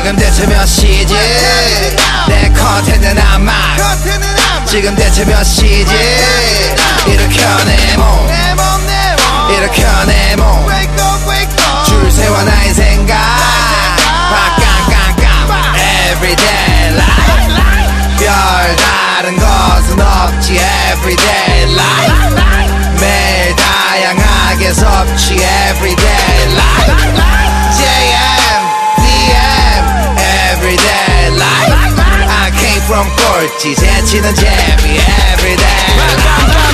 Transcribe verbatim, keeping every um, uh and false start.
지금 대체 몇 시지? 내 컨텐츠는 안막 지금 대체 몇 시지? 일으켜 내 몸 일으켜 내 몸 줄 세워 나의 생각 빡깡깡깡 Everyday life 별다른 것은 없지 Everyday life 매일 다양하게 섭취 Everyday life 제이엠, 디엠 Everyday life I came from 꼴찌 재치는 재미 Everyday life